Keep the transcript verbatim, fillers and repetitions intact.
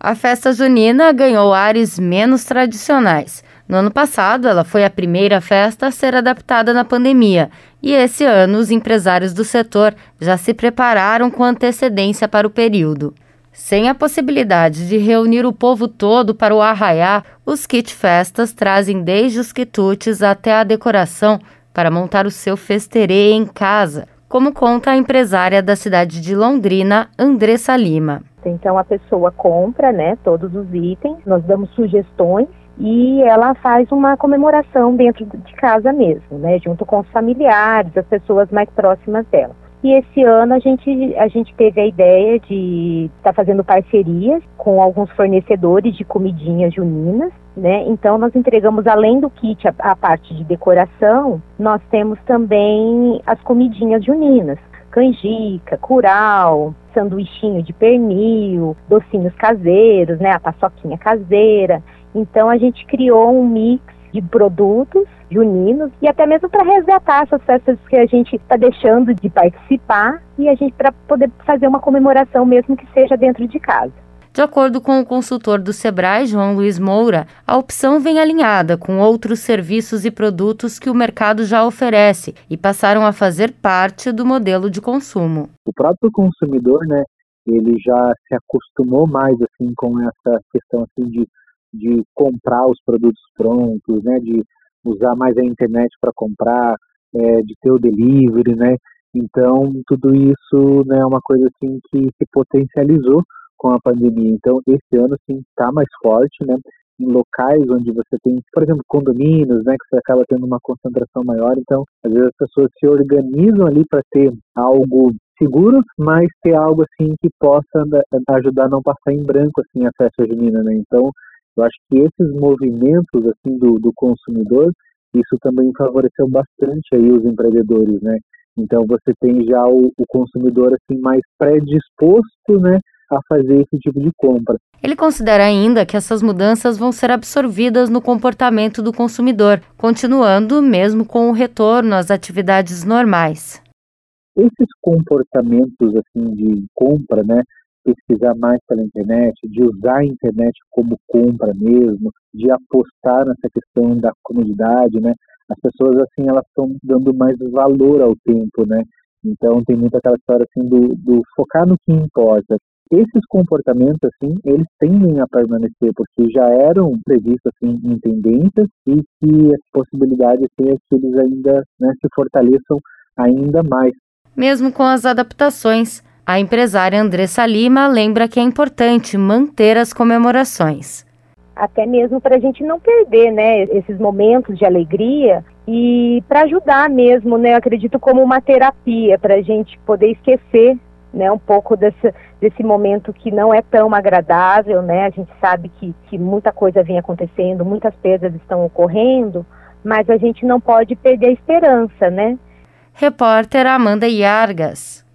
A festa junina ganhou ares menos tradicionais. No ano passado, ela foi a primeira festa a ser adaptada na pandemia. E esse ano, os empresários do setor já se prepararam com antecedência para o período. Sem a possibilidade de reunir o povo todo para o arraiá, os kit festas trazem desde os quitutes até a decoração para montar o seu festerê em casa, como conta a empresária da cidade de Londrina, Andressa Lima. Então a pessoa compra, né, todos os itens, nós damos sugestões e ela faz uma comemoração dentro de casa mesmo, né, junto com os familiares, as pessoas mais próximas dela. E esse ano a gente, a gente teve a ideia de estar tá fazendo parcerias com alguns fornecedores de comidinhas juninas, né? Então nós entregamos, além do kit, a, a parte de decoração, nós temos também as comidinhas juninas. Canjica, curau, sanduichinho de pernil, docinhos caseiros, né? A paçoquinha caseira. Então a gente criou um mix de produtos juninos e até mesmo para resgatar essas festas que a gente está deixando de participar e a gente para poder fazer uma comemoração mesmo que seja dentro de casa. De acordo com o consultor do Sebrae, João Luiz Moura, a opção vem alinhada com outros serviços e produtos que o mercado já oferece e passaram a fazer parte do modelo de consumo. O próprio consumidor, né, ele já se acostumou mais assim com essa questão assim de de comprar os produtos prontos, né, de usar mais a internet para comprar, é, de ter o delivery, né, então tudo isso, né, é uma coisa assim que se potencializou com a pandemia. Então esse ano sim está mais forte, né, em locais onde você tem, por exemplo, condomínios, né, que você acaba tendo uma concentração maior, então às vezes as pessoas se organizam ali para ter algo seguro, mas ter algo assim que possa ajudar a não passar em branco assim a festa junina, né, então eu acho que esses movimentos assim do, do consumidor, isso também favoreceu bastante aí os empreendedores, né? Então você tem já o, o consumidor assim mais predisposto, né, a fazer esse tipo de compra. Ele considera ainda que essas mudanças vão ser absorvidas no comportamento do consumidor, continuando mesmo com o retorno às atividades normais. Esses comportamentos assim de compra, né, pesquisar mais pela internet, de usar a internet como compra mesmo, de apostar nessa questão da comodidade, né? As pessoas, assim, elas estão dando mais valor ao tempo, né? Então, tem muita aquela história, assim, do, do focar no que importa. Esses comportamentos, assim, eles tendem a permanecer, porque já eram previstos, assim, em tendências e que a possibilidade assim, é que eles ainda, né, se fortaleçam ainda mais. Mesmo com as adaptações, a empresária Andressa Lima lembra que é importante manter as comemorações. Até mesmo para a gente não perder, né, esses momentos de alegria e para ajudar mesmo, né, eu acredito como uma terapia, para a gente poder esquecer, né, um pouco desse, desse momento que não é tão agradável, né, a gente sabe que, que muita coisa vem acontecendo, muitas perdas estão ocorrendo, mas a gente não pode perder a esperança, né. Repórter Amanda Iargas.